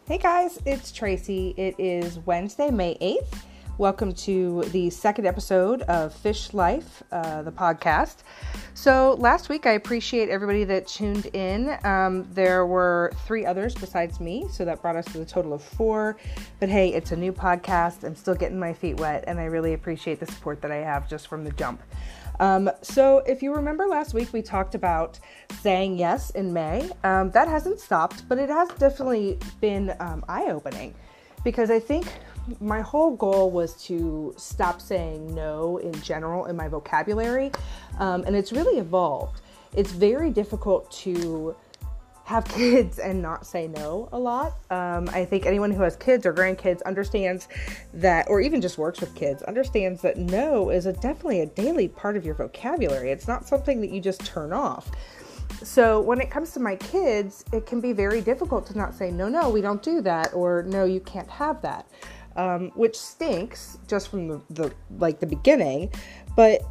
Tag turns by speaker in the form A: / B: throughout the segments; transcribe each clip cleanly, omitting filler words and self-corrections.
A: Hey guys, it's Tracy. It is Wednesday, May 8th. Welcome to the second episode of Fish Life, the podcast. So last week, I appreciate everybody that tuned in. There were 3 others besides me, so that brought us to a total of 4. But hey, it's a new podcast. I'm still getting my feet wet, and I really appreciate the support that I have just from the jump. So if you remember last week, we talked about saying yes in May. That hasn't stopped, but it has definitely been eye-opening because I think my whole goal was to stop saying no in general in my vocabulary, and it's really evolved. It's very difficult to have kids and not say no a lot. I think anyone who has kids or grandkids understands that, or even just works with kids, understands that no is definitely a daily part of your vocabulary. It's not something that you just turn off. So when it comes to my kids, it can be very difficult to not say, no, we don't do that, or no, you can't have that, which stinks just from the beginning. But,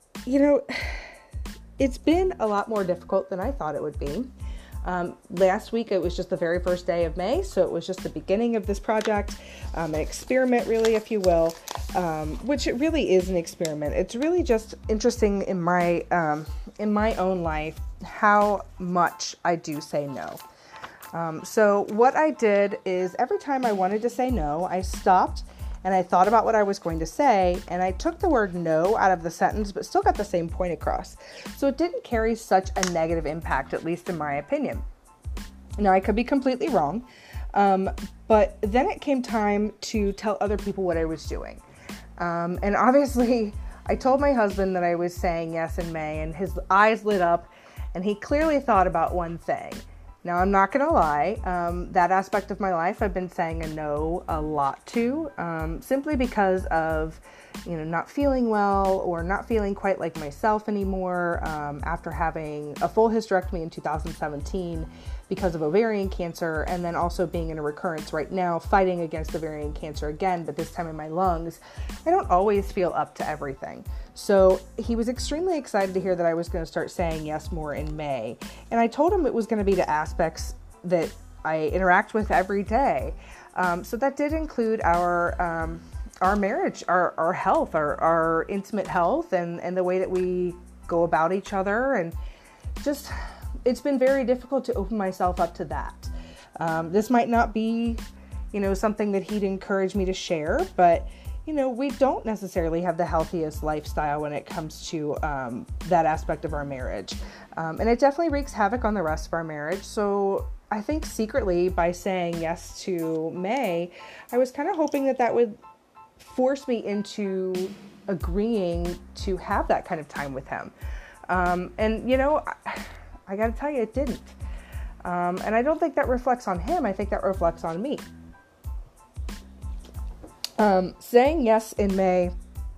A: it's been a lot more difficult than I thought it would be. Last week, it was just the very first day of May, so it was just the beginning of this project, an experiment, really, if you will, which it really is an experiment. It's really just interesting in my own life how much I do say no. So what I did is every time I wanted to say no, I stopped and I thought about what I was going to say, and I took the word no out of the sentence, but still got the same point across. So it didn't carry such a negative impact, at least in my opinion. Now, I could be completely wrong, but then it came time to tell other people what I was doing. And obviously, I told my husband that I was saying yes in May, and his eyes lit up, and he clearly thought about one thing. Now, I'm not going to lie, that aspect of my life I've been saying a no a lot to, simply because of, not feeling well or not feeling quite like myself anymore after having a full hysterectomy in 2017 because of ovarian cancer, and then also being in a recurrence right now, fighting against ovarian cancer again, but this time in my lungs. I don't always feel up to everything. So he was extremely excited to hear that I was going to start saying yes more in May. And I told him it was going to be to aspects that I interact with every day. So that did include our marriage, our health, our intimate health, and the way that we go about each other. And just, it's been very difficult to open myself up to that. This might not be, something that he'd encourage me to share, but we don't necessarily have the healthiest lifestyle when it comes to that aspect of our marriage. And it definitely wreaks havoc on the rest of our marriage. So I think secretly, by saying yes to May, I was kind of hoping that would force me into agreeing to have that kind of time with him. I got to tell you, it didn't. And I don't think that reflects on him. I think that reflects on me. Saying yes in May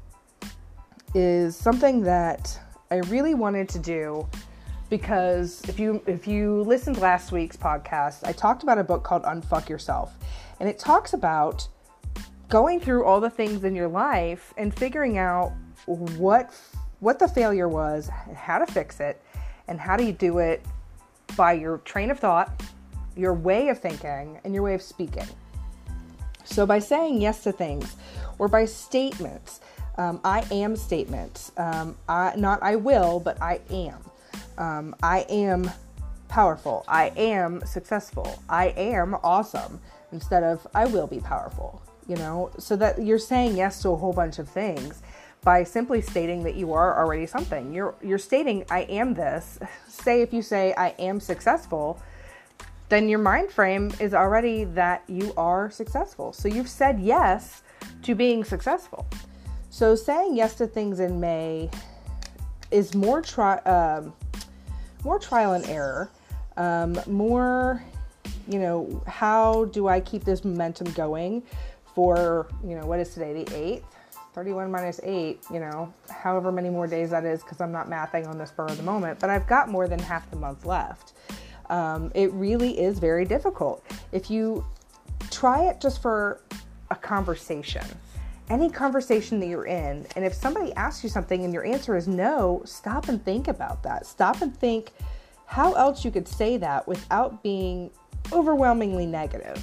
A: is something that I really wanted to do because if you listened to last week's podcast, I talked about a book called Unfuck Yourself, and it talks about going through all the things in your life and figuring out what the failure was, and how to fix it, and how do you do it by your train of thought, your way of thinking, and your way of speaking. So by saying yes to things, or by statements, I am statements, not I will, but I am. I am powerful. I am successful. I am awesome, instead of I will be powerful, so that you're saying yes to a whole bunch of things by simply stating that you are already something. You're stating I am this. Say if you say I am successful, then your mind frame is already that you are successful. So you've said yes to being successful. So saying yes to things in May is more trial and error, more, how do I keep this momentum going for, what is today, the 8th? 31 minus 8, however many more days that is, because I'm not mathing on this spur of the moment, but I've got more than half the month left. It really is very difficult. If you try it just for a conversation, any conversation that you're in, and if somebody asks you something and your answer is no, stop and think about that. Stop and think how else you could say that without being overwhelmingly negative.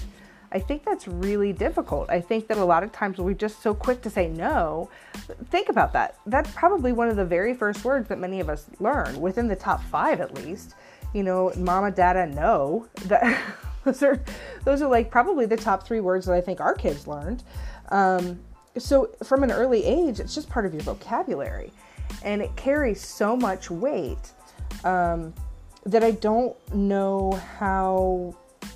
A: I think that's really difficult. I think that a lot of times we're just so quick to say no. Think about that. That's probably one of the very first words that many of us learn, within the top 5 at least. Mama, dada, no. Those are like probably the top 3 words that I think our kids learned. So from an early age, it's just part of your vocabulary. And it carries so much weight that I don't know how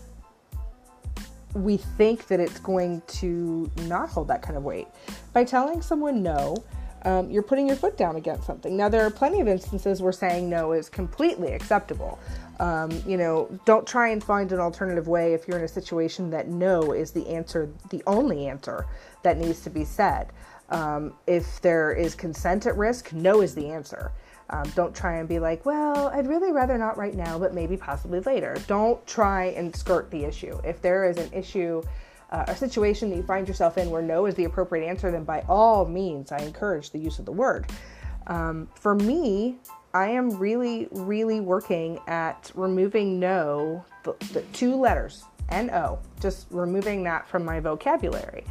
A: we think that it's going to not hold that kind of weight. By telling someone no, you're putting your foot down against something. Now, there are plenty of instances where saying no is completely acceptable. Don't try and find an alternative way if you're in a situation that no is the answer, the only answer that needs to be said. If there is consent at risk, no is the answer. Don't try and be like, well, I'd really rather not right now, but maybe possibly later. Don't try and skirt the issue. If there is an issue, a situation that you find yourself in where no is the appropriate answer, then by all means, I encourage the use of the word. For me, I am really, really working at removing no, the 2 letters, N-O, just removing that from my vocabulary.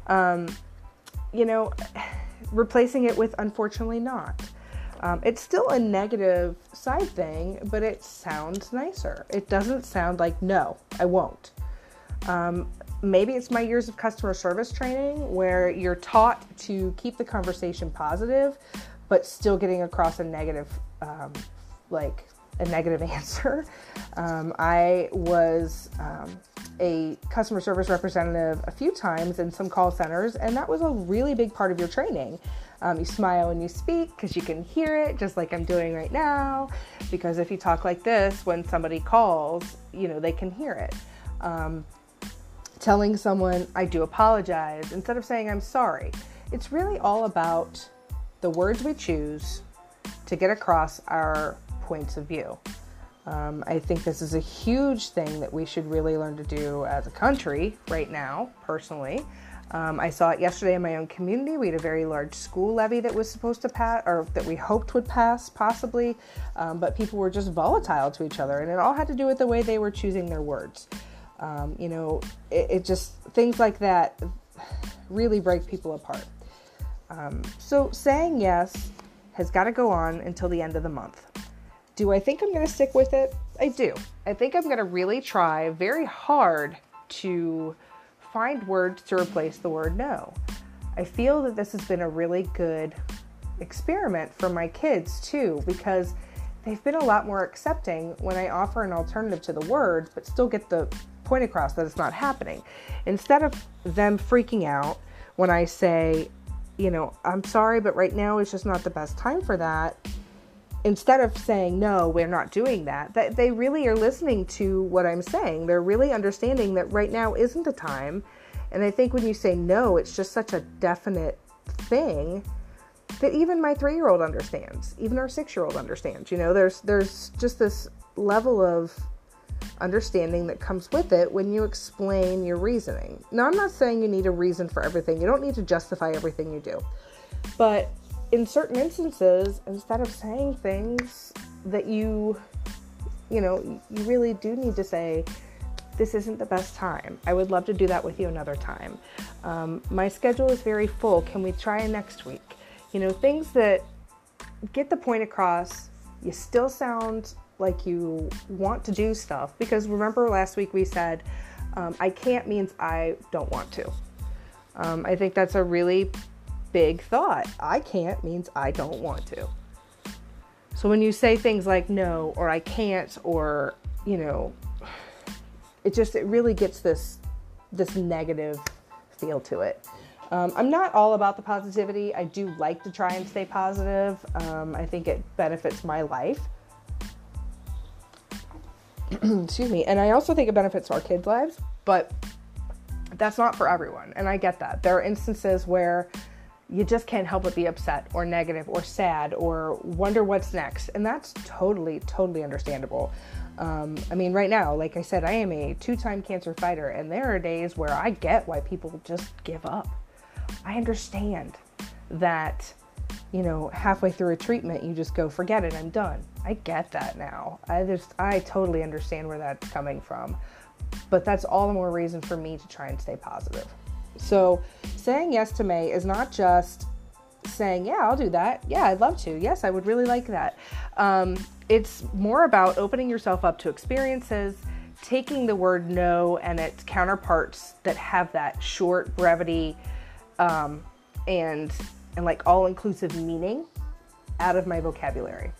A: Replacing it with unfortunately not. It's still a negative side thing, but it sounds nicer. It doesn't sound like, no, I won't. Maybe it's my years of customer service training where you're taught to keep the conversation positive, but still getting across a negative answer. I was a customer service representative a few times in some call centers, and that was a really big part of your training. You smile when you speak because you can hear it, just like I'm doing right now, because if you talk like this when somebody calls, they can hear it. Telling someone, I do apologize, instead of saying I'm sorry. It's really all about the words we choose to get across our points of view. I think this is a huge thing that we should really learn to do as a country right now, personally. I saw it yesterday in my own community. We had a very large school levy that was supposed to pass, or that we hoped would pass, possibly, but people were just volatile to each other, and it all had to do with the way they were choosing their words. It just, things like that really break people apart. So saying yes has got to go on until the end of the month. Do I think I'm going to stick with it? I do. I think I'm going to really try very hard to find words to replace the word no. I feel that this has been a really good experiment for my kids too, because they've been a lot more accepting when I offer an alternative to the word, but still get the point across that it's not happening. Instead of them freaking out when I say, I'm sorry, but right now is just not the best time for that. Instead of saying, no, we're not doing that, they really are listening to what I'm saying. They're really understanding that right now isn't the time. And I think when you say no, it's just such a definite thing that even my 3-year-old understands, even our 6-year-old understands. There's just this level of understanding that comes with it when you explain your reasoning. Now, I'm not saying you need a reason for everything. You don't need to justify everything you do. But in certain instances, instead of saying things that you really do need to say, this isn't the best time. I would love to do that with you another time. My schedule is very full. Can we try next week? Things that get the point across. You still sound like you want to do stuff, because remember last week we said, I can't means I don't want to. I think that's a really big thought. I can't means I don't want to. So when you say things like no, or I can't, or, it really gets this negative feel to it. I'm not all about the positivity. I do like to try and stay positive. I think it benefits my life. Excuse me. And I also think it benefits our kids' lives, but that's not for everyone. And I get that. There are instances where you just can't help but be upset or negative or sad or wonder what's next. And that's totally, totally understandable. Right now, like I said, I am a 2-time cancer fighter, and there are days where I get why people just give up. I understand that, halfway through a treatment, you just go, forget it, I'm done. I get that now. I totally understand where that's coming from. But that's all the more reason for me to try and stay positive. So saying yes to May is not just saying, yeah, I'll do that. Yeah, I'd love to. Yes, I would really like that. It's more about opening yourself up to experiences, taking the word no and its counterparts that have that short brevity and like all-inclusive meaning out of my vocabulary.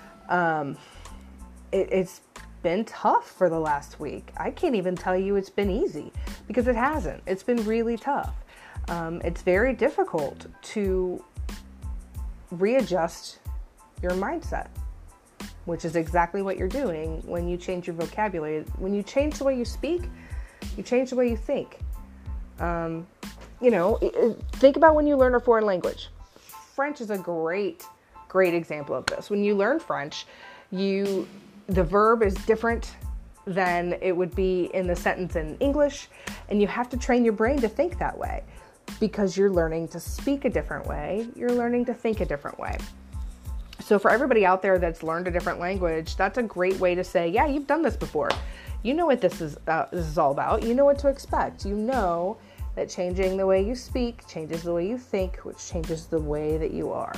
A: It's been tough for the last week. I can't even tell you it's been easy, because it hasn't. It's been really tough. It's very difficult to readjust your mindset, which is exactly what you're doing when you change your vocabulary. When you change the way you speak, you change the way you think. Think about when you learn a foreign language. French is a great example of this. When you learn French, the verb is different than it would be in the sentence in English, and you have to train your brain to think that way, because you're learning to speak a different way, you're learning to think a different way. So for everybody out there that's learned a different language, that's a great way to say, yeah, you've done this before. You know what this is all about. You know what to expect. You know that changing the way you speak changes the way you think, which changes the way that you are.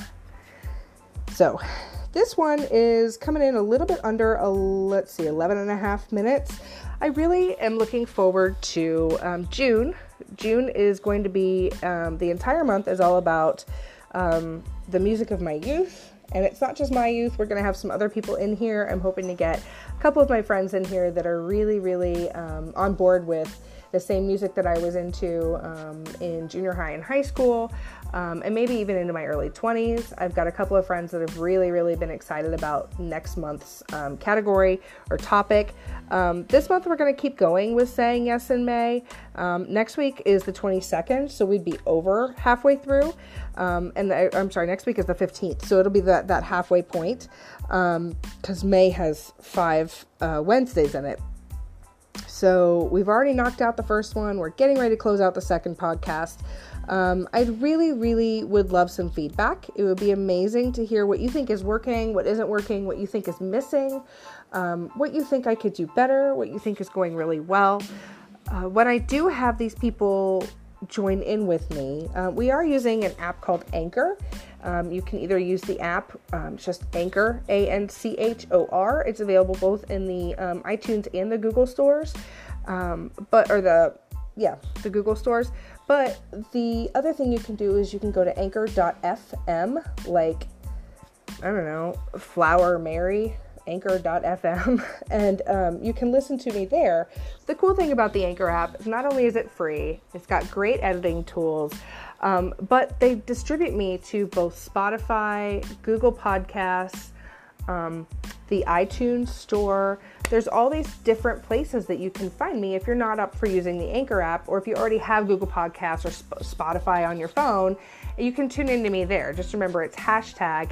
A: So this one is coming in a little bit under, 11 and a half minutes. I really am looking forward to June. June is going to be, the entire month is all about the music of my youth. And it's not just my youth. We're going to have some other people in here. I'm hoping to get a couple of my friends in here that are really, really on board with the same music that I was into in junior high and high school, and maybe even into my early 20s. I've got a couple of friends that have really, really been excited about next month's category or topic. This month we're going to keep going with saying yes in May. Next week is the 22nd, so we'd be over halfway through. Next week is the 15th, so it'll be that halfway point, because May has 5 Wednesdays in it. So we've already knocked out the first one. We're getting ready to close out the second podcast. I really, really would love some feedback. It would be amazing to hear what you think is working, what isn't working, what you think is missing, what you think I could do better, what you think is going really well. When I do have these people join in with me, we are using an app called Anchor. You can either use the app, just Anchor, Anchor. It's available both in the iTunes and the Google stores, the Google stores. But the other thing you can do is you can go to anchor.fm, like, I don't know, Flower Mary, anchor.fm, and you can listen to me there. The cool thing about the Anchor app is not only is it free, it's got great editing tools, but they distribute me to both Spotify, Google Podcasts, the iTunes store. There's all these different places that you can find me if you're not up for using the Anchor app, or if you already have Google Podcasts or Spotify on your phone, you can tune into me there. Just remember, it's hashtag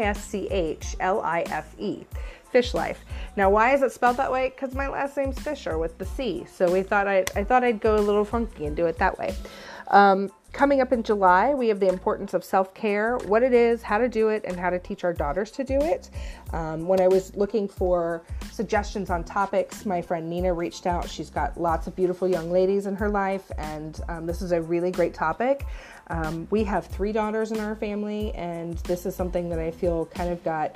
A: FISCHLIFE, Fish Life. Now, why is it spelled that way? Because my last name's Fisher with the C. So I thought I'd go a little funky and do it that way. Coming up in July, we have the importance of self-care, what it is, how to do it, and how to teach our daughters to do it. When I was looking for suggestions on topics, my friend Nina reached out. She's got lots of beautiful young ladies in her life, and this is a really great topic. We have 3 daughters in our family, and this is something that I feel kind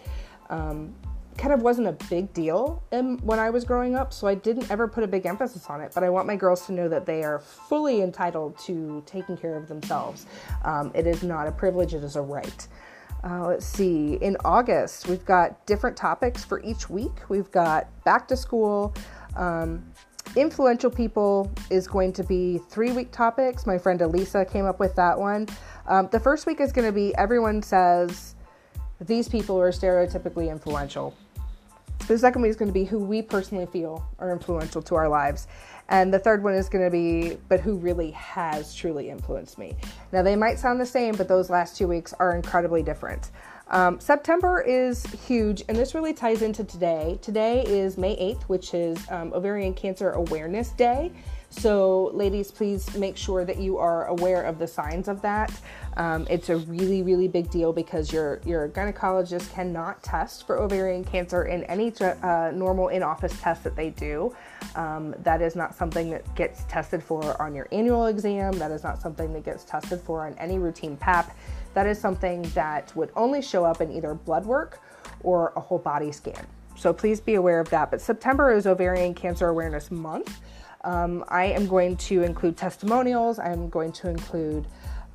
A: of wasn't a big deal when I was growing up, so I didn't ever put a big emphasis on it, but I want my girls to know that they are fully entitled to taking care of themselves. It is not a privilege, it is a right. Let's see, in August, we've got different topics for each week. We've got back to school, influential people is going to be 3-week topics. My friend Elisa came up with that one. The first week is going to be everyone says these people are stereotypically influential. The second one is going to be who we personally feel are influential to our lives. And the third one is going to be, but who really has truly influenced me. Now, they might sound the same, but those last 2 weeks are incredibly different. September is huge, and this really ties into today. Today is May 8th, which is Ovarian Cancer Awareness Day. So ladies, please make sure that you are aware of the signs of that. It's a really, really big deal because your gynecologist cannot test for ovarian cancer in any normal in-office test that they do. That is not something that gets tested for on your annual exam. That is not something that gets tested for on any routine PAP. That is something that would only show up in either blood work or a whole body scan. So please be aware of that. But September is Ovarian Cancer Awareness Month. I am going to include testimonials. I'm going to include,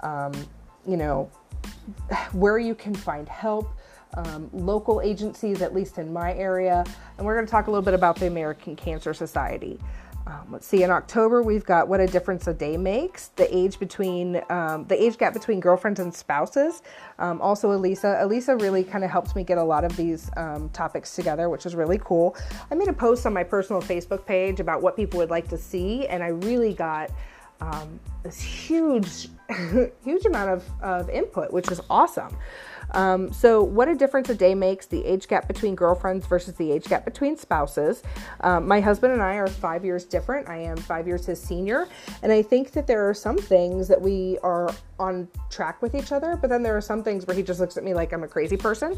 A: where you can find help, local agencies, at least in my area. And we're going to talk a little bit about the American Cancer Society. Let's see, in October, we've got What a Difference a Day Makes, the age gap between girlfriends and spouses. Also, Elisa really kind of helped me get a lot of these topics together, which is really cool. I made a post on my personal Facebook page about what people would like to see, and I really got this huge amount of input, which is awesome. So what a difference a day makes, the age gap between girlfriends versus the age gap between spouses. My husband and I are 5 years different. I am 5 years his senior. And I think that there are some things that we are on track with each other, but then there are some things where he just looks at me like I'm a crazy person.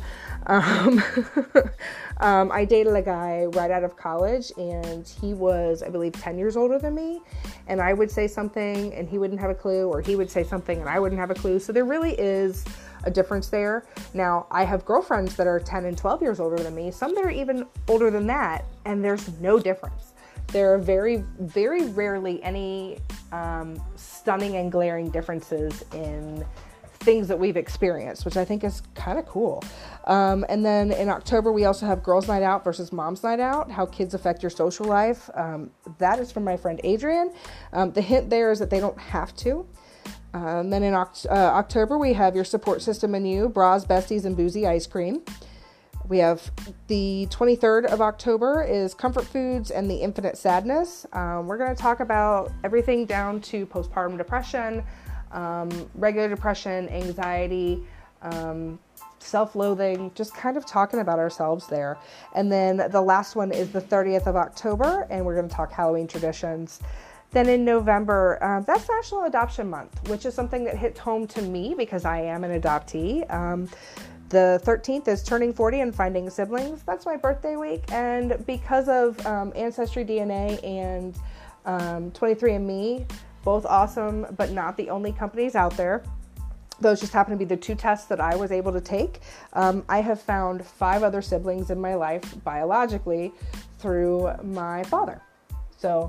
A: I dated a guy right out of college, and he was, I believe, 10 years older than me. And I would say something and he wouldn't have a clue, or he would say something and I wouldn't have a clue. So there really is a difference there. Now, I have girlfriends that are 10 and 12 years older than me, some that are even older than that, and there's no difference. There are very, very rarely any stunning and glaring differences in things that we've experienced, which I think is kind of cool. And then in October, we also have Girls Night Out versus Mom's Night Out, how kids affect your social life. That is from my friend Adrian. The hint there is that they don't have to. Then in October, we have Your Support System and You, Bras, Besties, and Boozy Ice Cream. We have the 23rd of October is Comfort Foods and the Infinite Sadness. We're going to talk about everything down to postpartum depression, regular depression, anxiety, self-loathing, just kind of talking about ourselves there. And then the last one is the 30th of October, and we're going to talk Halloween traditions. Then in November, that's National Adoption Month, which is something that hits home to me because I am an adoptee. The 13th is Turning 40 and Finding Siblings. That's my birthday week. And because of Ancestry DNA and 23andMe, both awesome, but not the only companies out there. Those just happen to be the two tests that I was able to take. I have found 5 other siblings in my life biologically through my father. So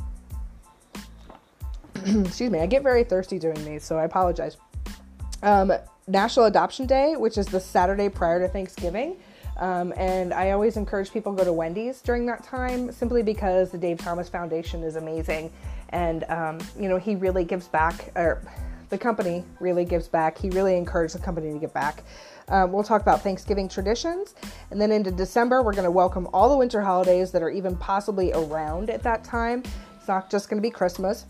A: excuse me, I get very thirsty doing these, so I apologize. National Adoption Day, which is the Saturday prior to Thanksgiving. And I always encourage people to go to Wendy's during that time, simply because the Dave Thomas Foundation is amazing. And, he really gives back, or the company really gives back. He really encouraged the company to give back. We'll talk about Thanksgiving traditions. And then into December, we're going to welcome all the winter holidays that are even possibly around at that time. It's not just going to be Christmas.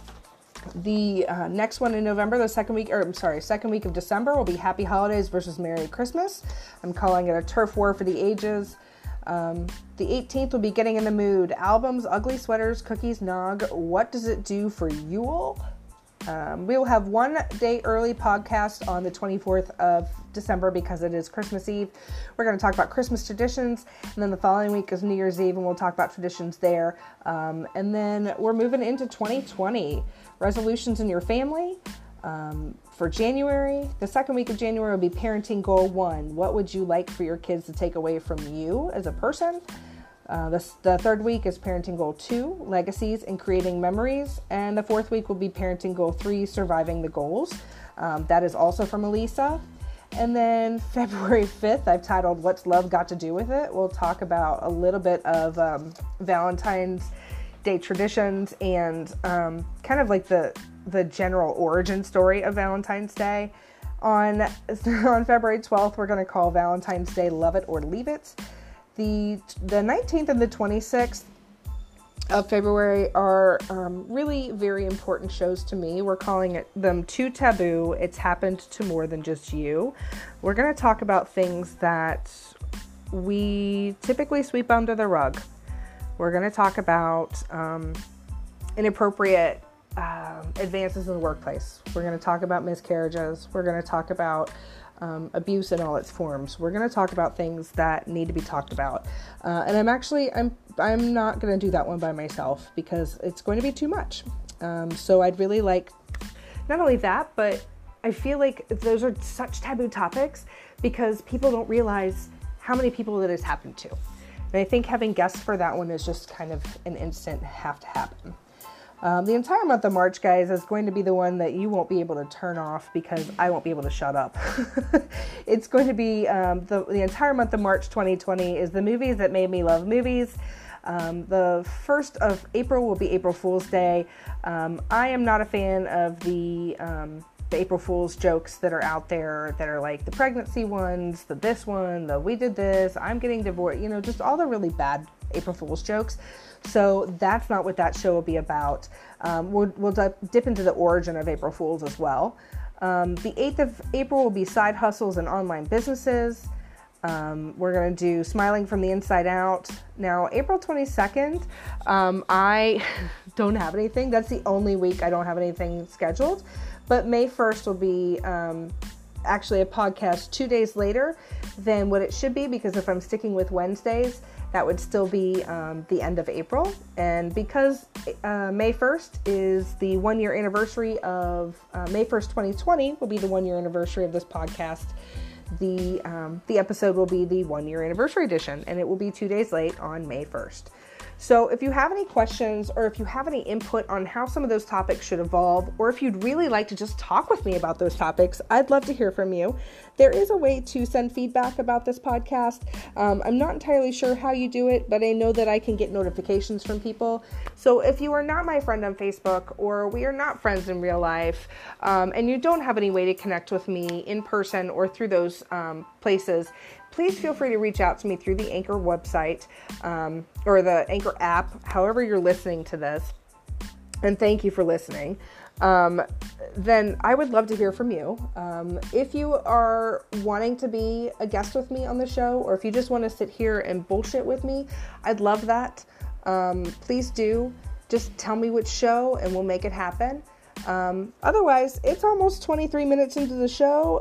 A: The next one in November, second week of December will be Happy Holidays versus Merry Christmas. I'm calling it a turf war for the ages. The 18th will be Getting in the Mood. Albums, ugly sweaters, cookies, nog. What does it do for Yule? We will have one day early podcast on the 24th of December because it is Christmas Eve. We're going to talk about Christmas traditions, and then the following week is New Year's Eve, and we'll talk about traditions there. And then we're moving into 2020. Resolutions in your family. For January, the second week of January will be Parenting Goal 1. What would you like for your kids to take away from you as a person? The third week is Parenting Goal 2, Legacies and Creating Memories. And the fourth week will be Parenting Goal 3, Surviving the Goals. That is also from Elisa. And then February 5th, I've titled What's Love Got to Do with It? We'll talk about a little bit of Valentine's Day traditions and kind of like the general origin story of Valentine's Day. On February 12th, we're going to call Valentine's Day Love It or Leave It. The 19th and the 26th of February are really very important shows to me. We're calling them Too Taboo. It's Happened to More Than Just You. We're going to talk about things that we typically sweep under the rug. We're going to talk about inappropriate advances in the workplace. We're going to talk about miscarriages. We're going to talk about abuse in all its forms. We're going to talk about things that need to be talked about. And I'm not going to do that one by myself because it's going to be too much. So I'd really like, not only that, but I feel like those are such taboo topics because people don't realize how many people that has happened to. And I think having guests for that one is just kind of an instant have to happen. The entire month of March, guys, is going to be the one that you won't be able to turn off because I won't be able to shut up. It's going to be the entire month of March 2020 is the movies that made me love movies. The 1st of April will be April Fool's Day. I am not a fan of the April Fool's jokes that are out there that are like the pregnancy ones, the this one, the we did this, I'm getting divorced, just all the really bad April Fool's jokes. So that's not what that show will be about. We'll dip into the origin of April Fools as well. The 8th of April will be side hustles and online businesses. We're going to do Smiling from the Inside Out. Now, April 22nd, I don't have anything. That's the only week I don't have anything scheduled. But May 1st will be actually a podcast 2 days later than what it should be, because if I'm sticking with Wednesdays, that would still be the end of April. And because May 1st is the 1 year anniversary of May 1st, 2020 will be the 1 year anniversary of this podcast. The episode will be the 1 year anniversary edition, and it will be 2 days late on May 1st. So if you have any questions or if you have any input on how some of those topics should evolve, or if you'd really like to just talk with me about those topics, I'd love to hear from you. There is a way to send feedback about this podcast. I'm not entirely sure how you do it, but I know that I can get notifications from people. So if you are not my friend on Facebook, or we are not friends in real life, and you don't have any way to connect with me in person or through those places, please feel free to reach out to me through the Anchor website or the Anchor app, however you're listening to this. And thank you for listening. Then I would love to hear from you. If you are wanting to be a guest with me on the show, or if you just want to sit here and bullshit with me, I'd love that. Please do. Just tell me which show and we'll make it happen. Otherwise, it's almost 23 minutes into the show.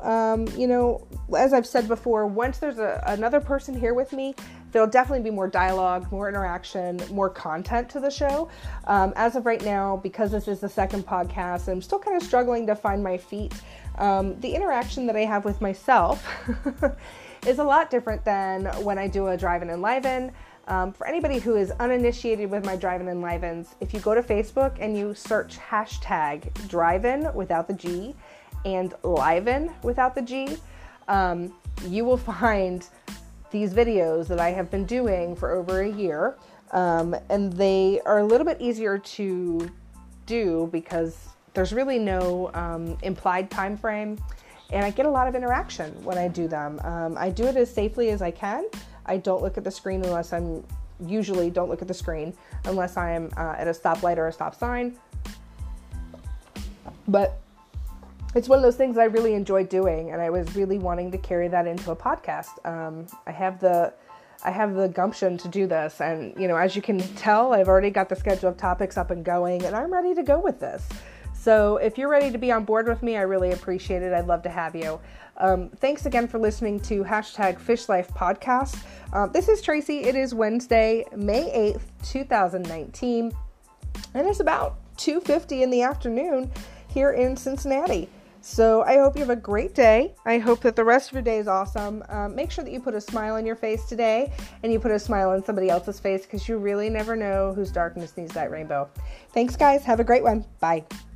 A: As I've said before, once there's another person here with me, there'll definitely be more dialogue, more interaction, more content to the show. As of right now, because this is the second podcast, I'm still kind of struggling to find my feet. The interaction that I have with myself is a lot different than when I do a Drive-In Enliven. For anybody who is uninitiated with my Drive-In Enlivens, if you go to Facebook and you search hashtag Drive-In without the G and Live-In without the G, you will find these videos that I have been doing for over a year. And they are a little bit easier to do because there's really no implied time frame, and I get a lot of interaction when I do them. I do it as safely as I can. I don't look at the screen unless I'm at a stoplight or a stop sign. But it's one of those things I really enjoy doing, and I was really wanting to carry that into a podcast. I have the gumption to do this, and as you can tell, I've already got the schedule of topics up and going, and I'm ready to go with this. So if you're ready to be on board with me, I really appreciate it. I'd love to have you. Thanks again for listening to hashtag Fish Life Podcast. This is Tracy. It is Wednesday, May 8th, 2019, and it's about 2:50 in the afternoon here in Cincinnati. So I hope you have a great day. I hope that the rest of your day is awesome. Make sure that you put a smile on your face today, and you put a smile on somebody else's face, because you really never know whose darkness needs that rainbow. Thanks, guys. Have a great one. Bye.